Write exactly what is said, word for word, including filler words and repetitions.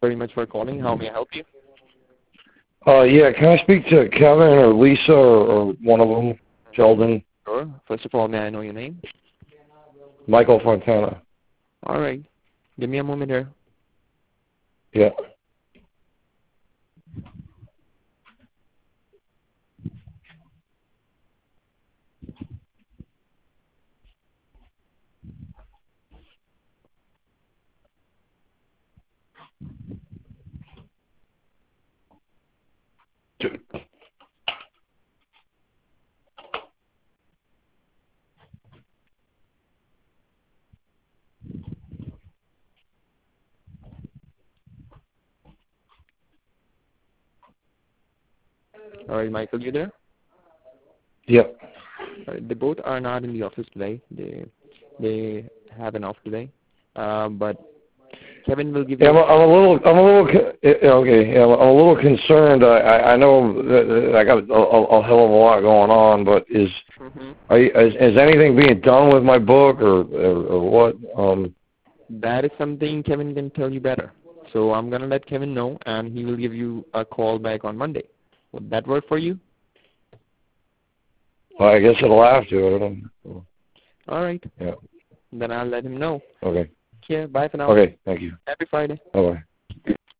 very much for calling. How may I help you? Uh, yeah, can I speak to Kevin or Lisa or, or one of them, Sheldon? Sure. First of all, may I know your name? Michael Fontana. All right. Give me a moment here. Yeah. Dude. All right, Michael, you there? Yep. All right, they both are not in the office today. They they have an off today. Uh, but Kevin will give Yeah, you. I'm, a, I'm a little, I'm a little, co- yeah, okay. Yeah, I'm a little concerned. I, I I know that I got a, a, a hell of a lot going on, but is, Mm-hmm. are you, is, is anything being done with my book or, or, or what? Um. That is something Kevin can tell you better. So I'm gonna let Kevin know, and he will give you a call back on Monday. Would that work for you? Well, I guess it'll have to. I don't know. All right. Yeah. Then I'll let him know. Okay. Okay. Bye for now. Okay. Thank you. Happy Friday. Bye bye.